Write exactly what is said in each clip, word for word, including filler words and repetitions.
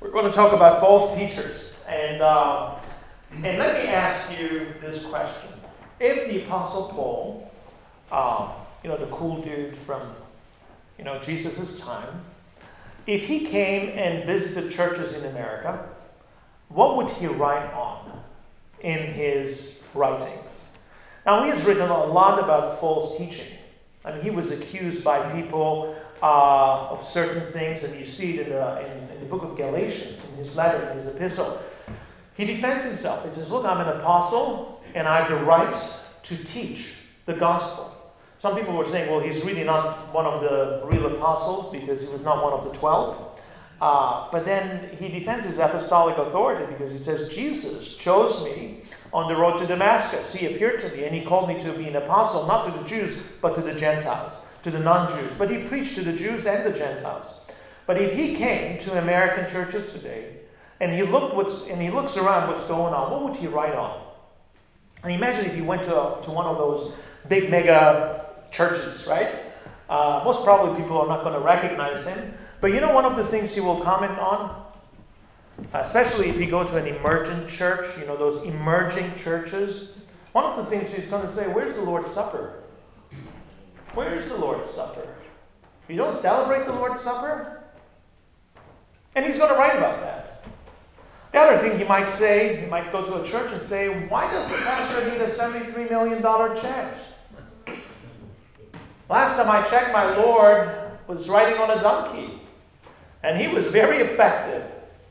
We're going to talk about false teachers. And, uh, and let me ask you this question. If the Apostle Paul, um, you know, the cool dude from, you know, Jesus' time, if he came and visited churches in America, what would he write on in his writings? Now, he has written a lot about false teaching. I mean, he was accused by people uh, of certain things, and you see it in the, in, in the book of Galatians, in his letter, in his epistle. He defends himself. He says, look, I'm an apostle, and I have the rights to teach the gospel. Some people were saying, well, he's really not one of the real apostles because he was not one of the twelve. Uh, but then he defends his apostolic authority because he says, Jesus chose me on the road to Damascus. He appeared to me and he called me to be an apostle, not to the Jews, but to the Gentiles, to the non-Jews. But he preached to the Jews and the Gentiles. But if he came to American churches today and he looked what's and he looks around what's going on, what would he write on? And imagine if he went to, a, to one of those big mega churches, right? Uh, most probably people are not going to recognize him. But you know one of the things he will comment on? Uh, especially if you go to an emergent church, you know, those emerging churches. One of the things he's going to say, where's the Lord's Supper? Where is the Lord's Supper? You don't celebrate the Lord's Supper? And he's going to write about that. The other thing he might say, he might go to a church and say, why does the pastor need a seventy-three million dollars check? Last time I checked, my Lord was riding on a donkey. And he was very effective.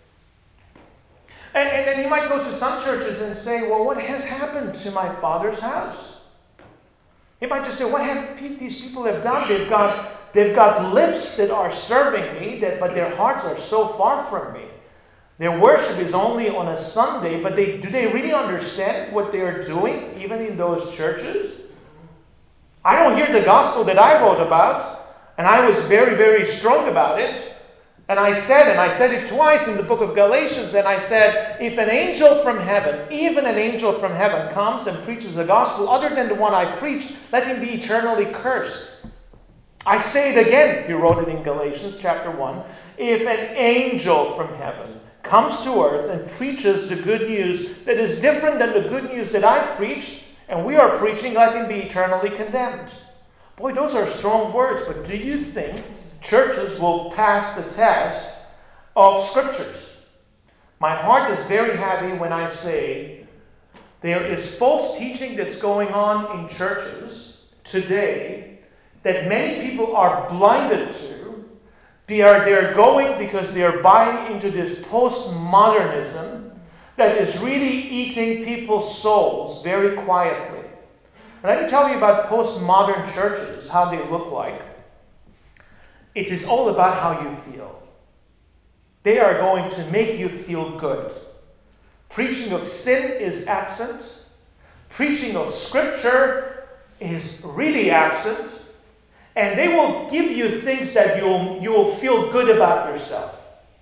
And, and then you might go to some churches and say, well, what has happened to my Father's house? You might just say, what have these people have done? They've got, they've got lips that are serving me, that, but their hearts are so far from me. Their worship is only on a Sunday, but they, do they really understand what they are doing, even in those churches? I don't hear the gospel that I wrote about, and I was very, very strong about it. And I said, and I said it twice in the book of Galatians, and I said, if an angel from heaven, even an angel from heaven, comes and preaches a gospel other than the one I preached, let him be eternally cursed. I say it again, he wrote it in Galatians chapter one, if an angel from heaven comes to earth and preaches the good news that is different than the good news that I preached, and we are preaching, let him be eternally condemned. Boy, those are strong words, but do you think churches will pass the test of scriptures? My heart is very heavy when I say there is false teaching that's going on in churches today that many people are blinded to. They are they're going because they are buying into this postmodernism that is really eating people's souls very quietly. And let me tell you about postmodern churches, how they look like. It is all about how you feel. They are going to make you feel good. Preaching of sin is absent. Preaching of scripture is really absent. And they will give you things that you'll, you will feel good about yourself.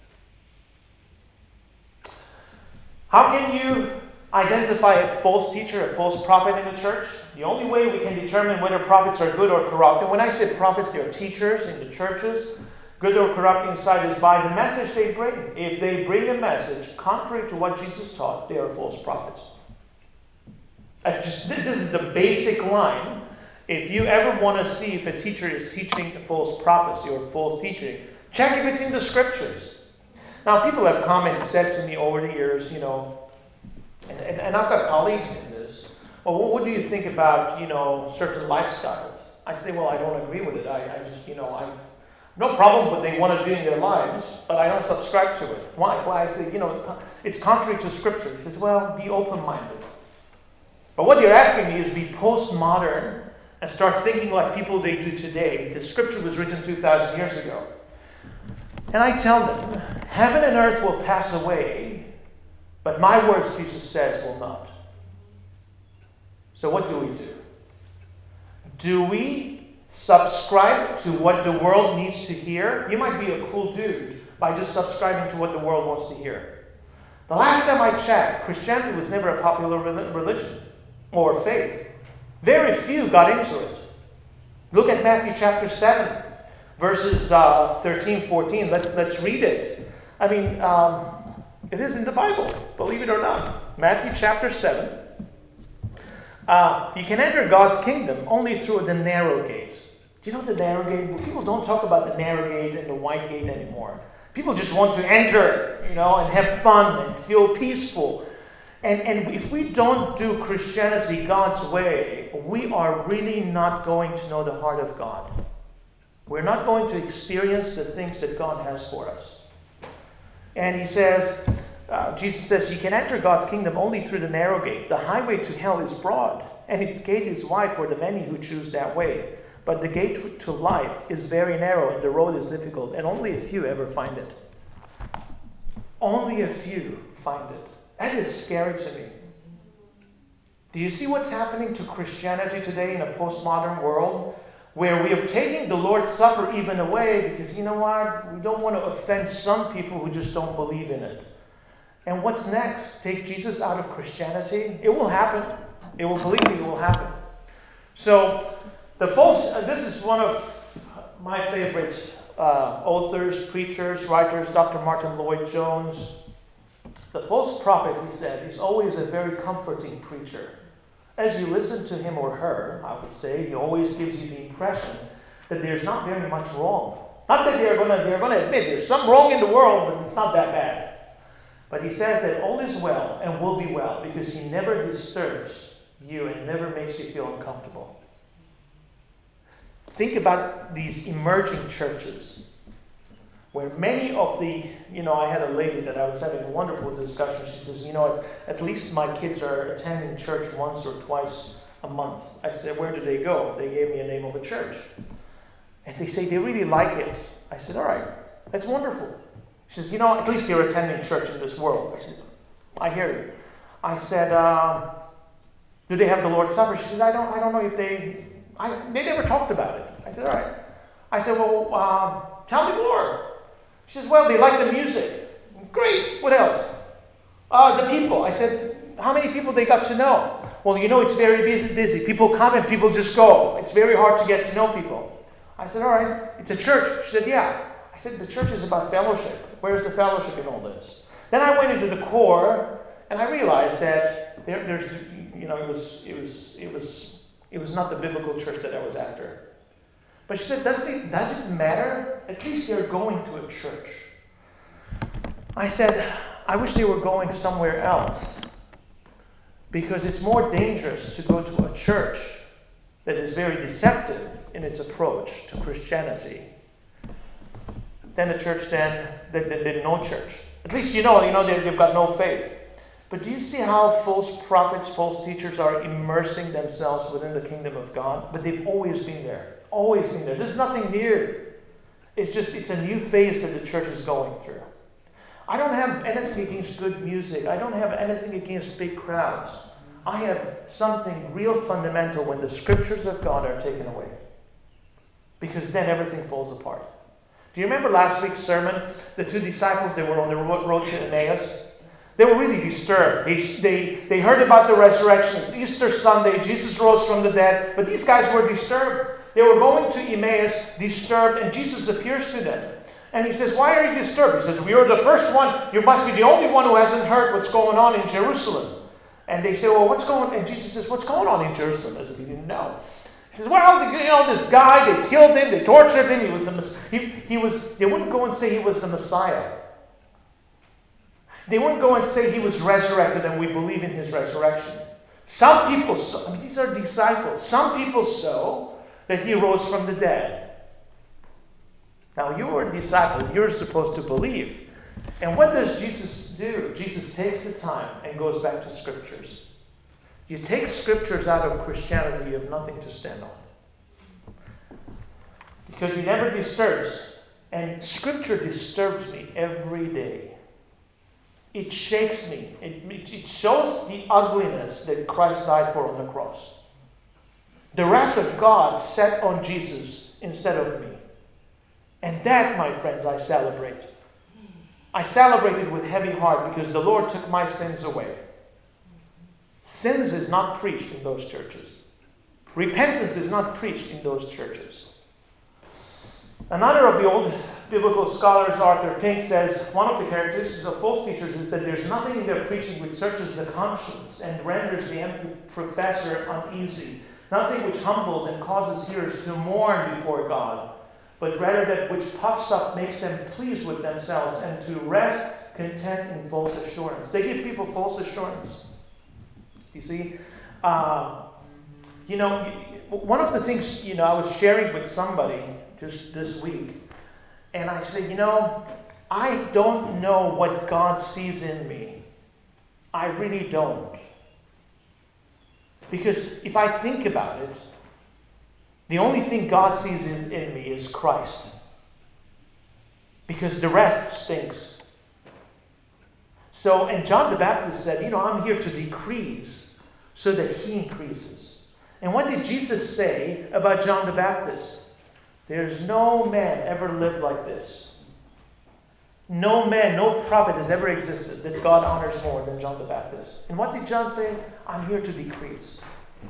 How can you identify a false teacher, a false prophet in the church? The only way we can determine whether prophets are good or corrupt, and when I say prophets, they are teachers in the churches, good or corrupt inside, is by the message they bring. If they bring a message contrary to what Jesus taught, they are false prophets. I just, this is the basic line. If you ever want to see if a teacher is teaching a false prophecy or false teaching, check if it's in the scriptures. Now, people have commented, said to me over the years, you know, and, and, and I've got colleagues in this, well, what do you think about, you know, certain lifestyles? I say, well, I don't agree with it. I, I just, you know, I've no problem with what they want to do in their lives, but I don't subscribe to it. Why? Why? I say, you know, it's contrary to Scripture. He says, well, be open-minded. But what you're asking me is be postmodern and start thinking like people they do today, because Scripture was written two thousand years ago. And I tell them, heaven and earth will pass away, but my words, Jesus says, will not. So what do we do? Do we subscribe to what the world needs to hear? You might be a cool dude by just subscribing to what the world wants to hear. The last time I checked, Christianity was never a popular religion or faith. Very few got into it. Look at Matthew chapter seven, verses uh, thirteen, fourteen. Let's, let's read it. I mean, um, it is in the Bible, believe it or not. Matthew chapter seven. Uh, you can enter God's kingdom only through the narrow gate. Do you know the narrow gate? People don't talk about the narrow gate and the wide gate anymore. People just want to enter, you know, and have fun and feel peaceful. And, and if we don't do Christianity God's way, we are really not going to know the heart of God. We're not going to experience the things that God has for us. And he says, uh, Jesus says, you can enter God's kingdom only through the narrow gate. The highway to hell is broad, and its gate is wide for the many who choose that way. But the gate to life is very narrow, and the road is difficult, and only a few ever find it. Only a few find it. That is scary to me. Do you see what's happening to Christianity today in a postmodern world? Where we have taken the Lord's Supper even away because, you know what, we don't want to offend some people who just don't believe in it. And what's next? Take Jesus out of Christianity? It will happen. It will, believe me, it will happen. So, the false, uh, this is one of my favorite uh, authors, preachers, writers, Doctor Martin Lloyd-Jones. The false prophet, he said, is always a very comforting preacher. As you listen to him or her, I would say, he always gives you the impression that there's not very much wrong. Not that they're going to they're going to admit there's some wrong in the world, but it's not that bad. But he says that all is well and will be well because he never disturbs you and never makes you feel uncomfortable. Think about these emerging churches where many of the, you know, I had a lady that I was having a wonderful discussion. She says, you know, at, at least my kids are attending church once or twice a month. I said, where do they go? They gave me a name of a church. And they say they really like it. I said, all right, that's wonderful. She says, you know, at least you're attending church in this world. I said, I hear you. I said, uh, do they have the Lord's Supper? She says, I don't, I don't know if they, I, they never talked about it. I said, all right. I said, well, uh, tell me more. She says, well, they like the music. Great. What else? Uh, the people. I said, how many people they got to know? Well, you know, it's very busy, busy. People come and people just go. It's very hard to get to know people. I said, all right. It's a church. She said, yeah. I said, the church is about fellowship. Where's the fellowship in all this? Then I went into the core, and I realized that there, there's, you know, it was, it was, it was, it was not the biblical church that I was after. But she said, does it, does it matter? At least they're going to a church. I said, I wish they were going somewhere else. Because it's more dangerous to go to a church that is very deceptive in its approach to Christianity than a church then that did no church. At least you know, you know they've got no faith. But do you see how false prophets, false teachers are immersing themselves within the kingdom of God? But they've always been there. Always been there. There's nothing new. It's just, it's a new phase that the church is going through. I don't have anything against good music. I don't have anything against big crowds. I have something real fundamental when the scriptures of God are taken away. Because then everything falls apart. Do you remember last week's sermon? The two disciples, they were on the road to Emmaus. They were really disturbed. They, they, they heard about the resurrection. It's Easter Sunday. Jesus rose from the dead. But these guys were disturbed. They were going to Emmaus, disturbed, and Jesus appears to them. And he says, why are you disturbed? He says, we are the first one. You must be the only one who hasn't heard what's going on in Jerusalem. And they say, well, what's going on? And Jesus says, what's going on in Jerusalem? As if he didn't know. He says, well, you know, this guy, they killed him, they tortured him. He was the, he, he was, they wouldn't go and say he was the Messiah. They wouldn't go and say he was resurrected and we believe in his resurrection. Some people so, I mean, these are disciples. Some people so that he rose from the dead. Now, you are a disciple. You're supposed to believe. And what does Jesus do? Jesus takes the time and goes back to scriptures. You take scriptures out of Christianity, you have nothing to stand on. Because he never disturbs. And scripture disturbs me every day. It shakes me. It, it shows the ugliness that Christ died for on the cross. The wrath of God set on Jesus instead of me. And that, my friends, I celebrate. I celebrate it with heavy heart because the Lord took my sins away. Sins is not preached in those churches. Repentance is not preached in those churches. Another of the Old biblical scholars Arthur Pink says one of the characteristics of false teachers is that there's nothing in their preaching which searches the conscience and renders the empty professor uneasy. Nothing which humbles and causes hearers to mourn before God, but rather that which puffs up makes them pleased with themselves and to rest content in false assurance. They give people false assurance. You see, uh, you know, one of the things, you know, I was sharing with somebody just this week, and I said, you know, I don't know what God sees in me. I really don't. Because if I think about it, the only thing God sees in, in me is Christ. Because the rest stinks. So, and John the Baptist said, you know, I'm here to decrease so that he increases. And what did Jesus say about John the Baptist? There's no man ever lived like this. No man, no prophet has ever existed that God honors more than John the Baptist. And what did John say? I'm here to decrease.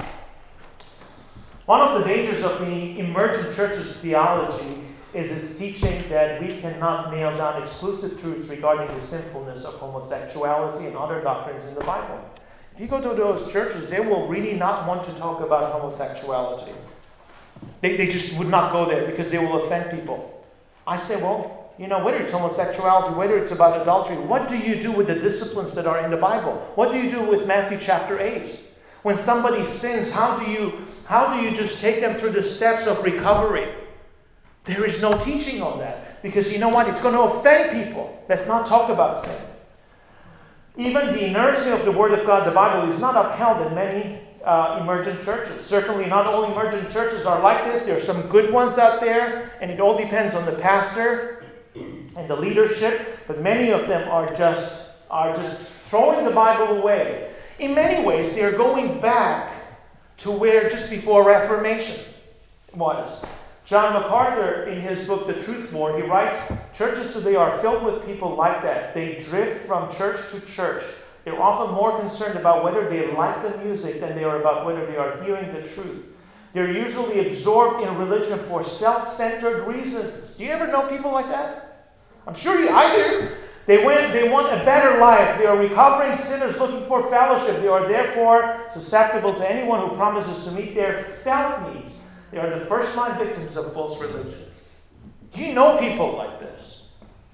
One of the dangers of the emergent church's theology is its teaching that we cannot nail down exclusive truths regarding the sinfulness of homosexuality and other doctrines in the Bible. If you go to those churches, they will really not want to talk about homosexuality. They, they just would not go there because they will offend people. I say, well, you know, whether it's homosexuality, whether it's about adultery, what do you do with the disciplines that are in the Bible? What do you do with Matthew chapter eight? When somebody sins, how do you, how do you just take them through the steps of recovery? There is no teaching on that. Because you know what? It's going to offend people. Let's not talk about sin. Even the inertia of the Word of God, the Bible, is not upheld in many uh, emergent churches. Certainly not all emergent churches are like this. There are some good ones out there, and it all depends on the pastor and the leadership. But many of them are just, are just throwing the Bible away. In many ways, they are going back to where just before Reformation was. John MacArthur, in his book, The Truth War, he writes, churches today are filled with people like that. They drift from church to church. They're often more concerned about whether they like the music than they are about whether they are hearing the truth. They're usually absorbed in religion for self-centered reasons. Do you ever know people like that? I'm sure you, I do. They, went, they want a better life. They are recovering sinners looking for fellowship. They are therefore susceptible to anyone who promises to meet their felt needs. They are the first-line victims of false religion. You know people like this.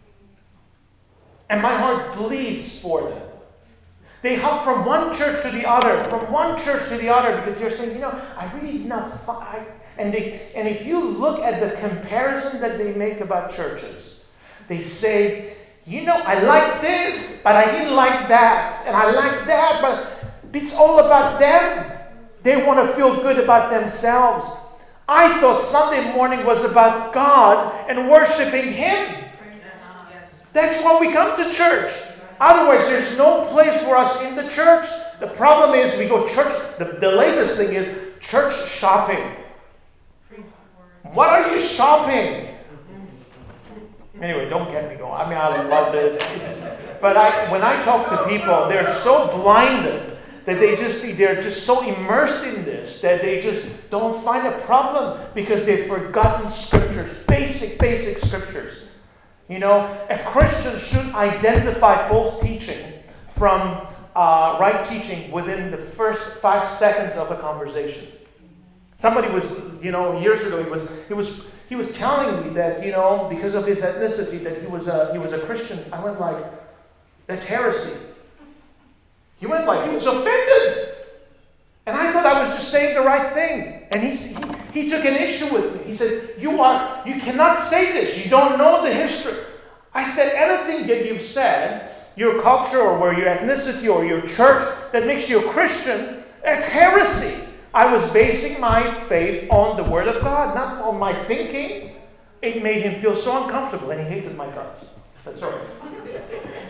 And my heart bleeds for them. They hop from one church to the other, from one church to the other, because they're saying, you know, I really did not find... And, they, and if you look at the comparison that they make about churches, they say, you know, I like this, but I didn't like that. And I like that, but it's all about them. They want to feel good about themselves. I thought Sunday morning was about God and worshiping Him. That's why we come to church. Otherwise, there's no place for us in the church. The problem is we go church. The, the latest thing is church shopping. What are you shopping? Anyway, don't get me going. I mean, I love this. It's, but I, when I talk to people, they're so blinded that they just, they're just so immersed in this that they just don't find a problem because they've forgotten scriptures, basic, basic scriptures. You know, a Christian should identify false teaching from uh, right teaching within the first five seconds of a conversation. Somebody was, you know, years ago, he was, he was, he was telling me that, you know, because of his ethnicity, that he was a, he was a Christian. I went like, that's heresy. He went like, he was offended. And I thought I was just saying the right thing. And he, he, he took an issue with me. He said, you are, you cannot say this. You don't know the history. I said, anything that you've said, your culture or where your ethnicity or your church, that makes you a Christian, that's heresy. I was basing my faith on the Word of God, not on my thinking. It made him feel so uncomfortable, and he hated my guts. That's all right.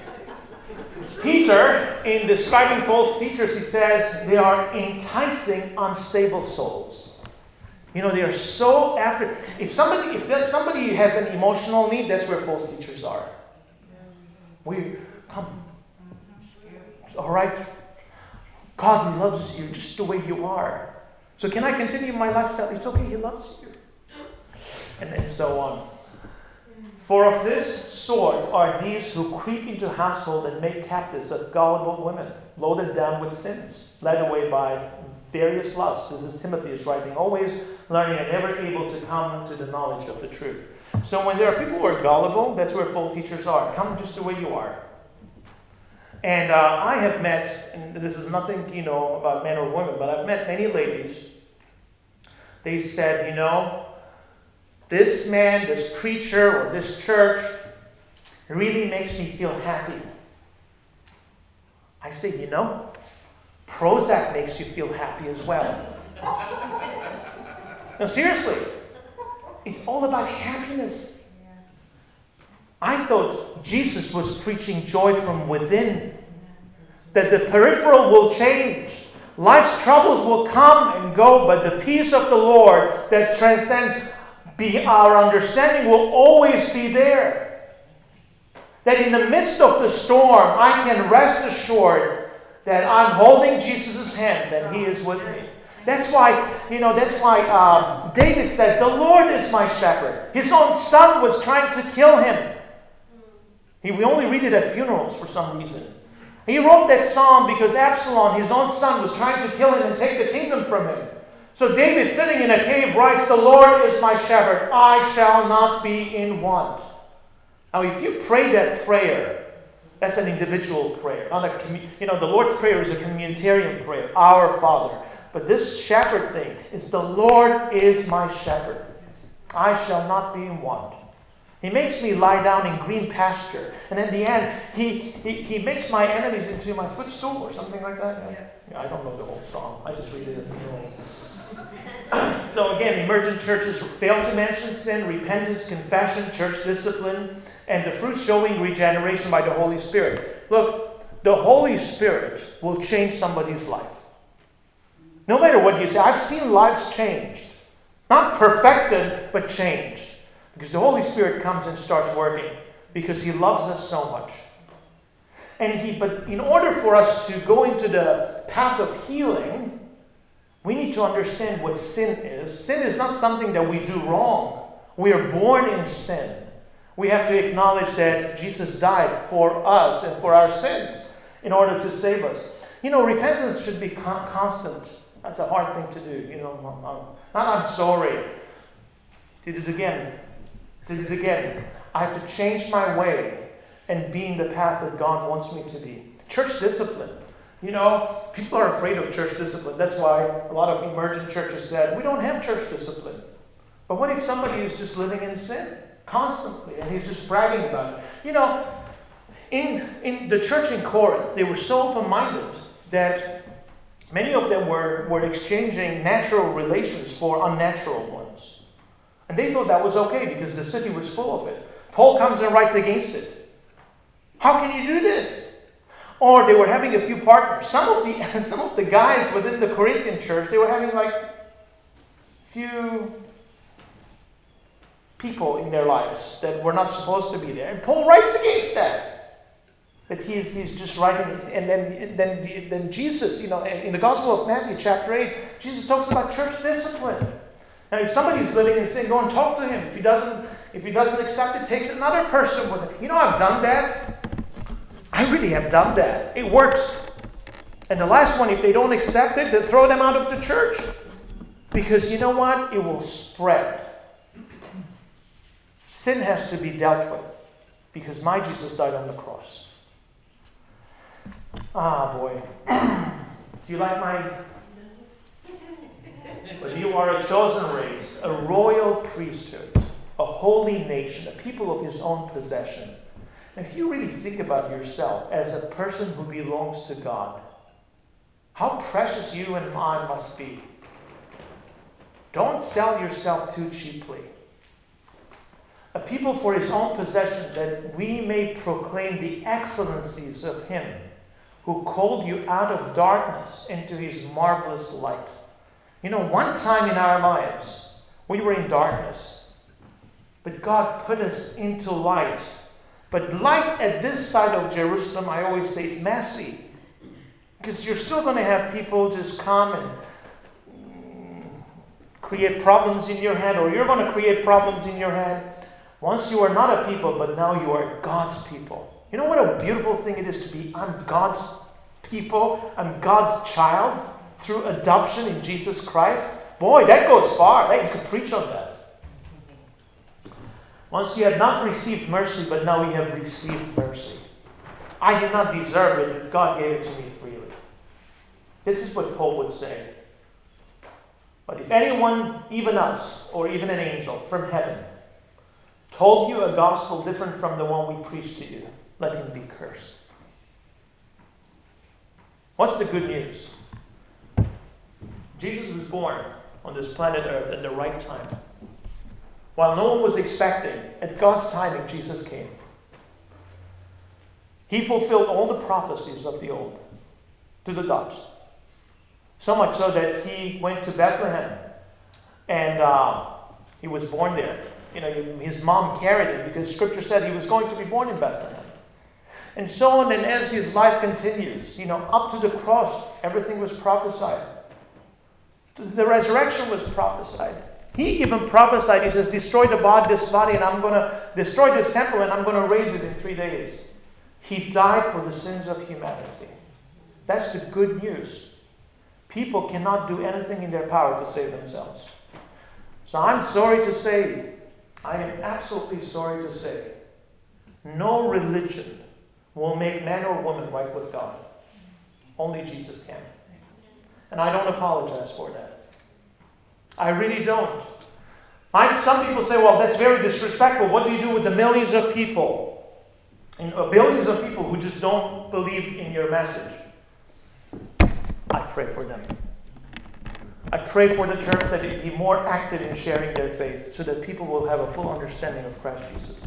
Peter, in describing false teachers, he says they are enticing unstable souls. You know, they are so after. If somebody, if there, somebody has an emotional need, that's where false teachers are. We come. All right. God loves you just the way you are. So can I continue my lifestyle? It's okay. He loves you. And then so on. For of this sort are these who creep into household and make captives of gullible women, loaded down with sins, led away by various lusts. This is Timothy is writing, always learning and never able to come to the knowledge of the truth. So when there are people who are gullible, that's where false teachers are. Come just the way you are. And uh, I have met, and this is nothing, you know, about men or women, but I've met many ladies. They said, you know, this man, this preacher, or this church really makes me feel happy. I say, you know, Prozac makes you feel happy as well. No, seriously. It's all about happiness. I thought Jesus was preaching joy from within. That the peripheral will change. Life's troubles will come and go, but the peace of the Lord that transcends be our understanding will always be there. That in the midst of the storm, I can rest assured that I'm holding Jesus' hands and He is with me. That's why, you know, that's why um, David said, the Lord is my shepherd. His own son was trying to kill him. He, we only read it at funerals for some reason. He wrote that psalm because Absalom, his own son, was trying to kill him and take the kingdom from him. So David, sitting in a cave, writes, the Lord is my shepherd. I shall not be in want. Now, if you pray that prayer, that's an individual prayer. Not a commu- you know, the Lord's Prayer is a communitarian prayer. Our Father. But this shepherd thing is the Lord is my shepherd. I shall not be in want. He makes me lie down in green pasture. And in the end, he, he, he makes my enemies into my footstool or something like that. Yeah. Yeah, I don't know the whole song. I just read it as a So again, emergent churches fail to mention sin, repentance, confession, church discipline, and the fruit showing regeneration by the Holy Spirit. Look, the Holy Spirit will change somebody's life. No matter what you say, I've seen lives changed. Not perfected, but changed. Because the Holy Spirit comes and starts working. Because He loves us so much. And he, but in order for us to go into the path of healing, we need to understand what sin is. Sin is not something that we do wrong. We are born in sin. We have to acknowledge that Jesus died for us and for our sins in order to save us. You know, repentance should be con- constant. That's a hard thing to do. You know, I'm, not I'm sorry. Did it again. Did it again. I have to change my way and be in the path that God wants me to be. Church discipline. You know, people are afraid of church discipline. That's why a lot of emergent churches said, we don't have church discipline. But what if somebody is just living in sin constantly and he's just bragging about it? You know, in, in the church in Corinth, they were so open-minded that many of them were, were exchanging natural relations for unnatural ones. And they thought that was okay because the city was full of it. Paul comes and writes against it. How can you do this? Or they were having a few partners. Some of the some of the guys within the Corinthian church, they were having like few people in their lives that were not supposed to be there. And Paul writes against that. That he's, he's just writing, and then, then, then Jesus, you know, in the Gospel of Matthew, chapter eight, Jesus talks about church discipline. Now, if somebody's living in sin, go and talk to him. If he doesn't, if he doesn't accept it, takes another person with it. You know, I've done that. I really have done that. It works. And the last one, if they don't accept it, then throw them out of the church. Because you know what? It will spread. Sin has to be dealt with. Because my Jesus died on the cross. Ah, boy. Do you like my... But you are a chosen race, a royal priesthood, a holy nation, a people of His own possession. And if you really think about yourself as a person who belongs to God, how precious you and I must be. Don't sell yourself too cheaply. A people for His own possession, that we may proclaim the excellencies of Him who called you out of darkness into His marvelous light. You know, one time in our lives, we were in darkness. But God put us into light. But light at this side of Jerusalem, I always say, it's messy. Because you're still going to have people just come and create problems in your head, or you're going to create problems in your head. Once you are not a people, but now you are God's people. You know what a beautiful thing it is to be, I'm God's people, I'm God's child through adoption in Jesus Christ? Boy, that goes far. That, you could preach on that. Once you had not received mercy, but now you have received mercy. I did not deserve it, but God gave it to me freely. This is what Paul would say. But if anyone, even us, or even an angel from heaven, told you a gospel different from the one we preach to you, let him be cursed. What's the good news? Jesus was born on this planet Earth at the right time. While no one was expecting, at God's timing, Jesus came. He fulfilled all the prophecies of the old to the dot. So much so that he went to Bethlehem and uh, he was born there. You know, his mom carried him because Scripture said he was going to be born in Bethlehem. And so on, and as his life continues, you know, up to the cross, everything was prophesied. The resurrection was prophesied. He even prophesied, he says, destroy the body, this body, and I'm going to destroy this temple, and I'm going to raise it in three days. He died for the sins of humanity. That's the good news. People cannot do anything in their power to save themselves. So I'm sorry to say, I am absolutely sorry to say, no religion will make man or woman right with God. Only Jesus can. And I don't apologize for that. I really don't. I, some people say, well, that's very disrespectful. What do you do with the millions of people, and uh, billions of people who just don't believe in your message? I pray for them. I pray for the church that it be more active in sharing their faith so that people will have a full understanding of Christ Jesus.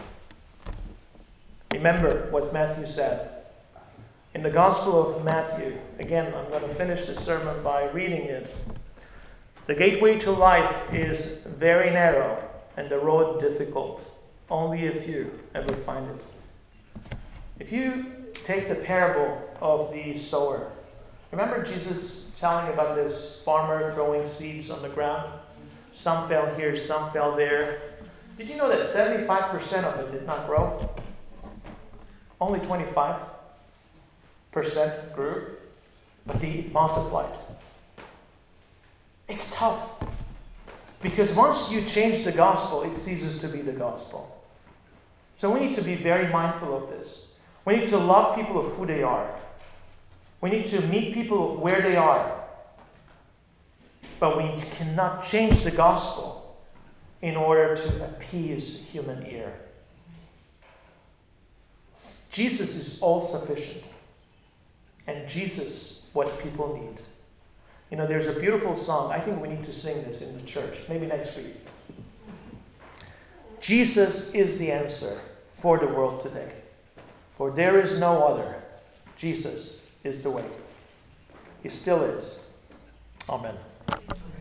Remember what Matthew said. In the Gospel of Matthew, again, I'm going to finish the sermon by reading it. The gateway to life is very narrow and the road difficult. Only a few ever find it. If you take the parable of the sower, remember Jesus telling about this farmer throwing seeds on the ground? Some fell here, some fell there. Did you know that seventy-five percent of it did not grow? Only twenty-five percent grew, but they multiplied. It's tough. Because once you change the gospel, it ceases to be the gospel. So we need to be very mindful of this. We need to love people of who they are. We need to meet people where they are. But we cannot change the gospel in order to appease human ear. Jesus is all sufficient. And Jesus, what people need. You know, there's a beautiful song. I think we need to sing this in the church. Maybe next week. Jesus is the answer for the world today. For there is no other. Jesus is the way. He still is. Amen.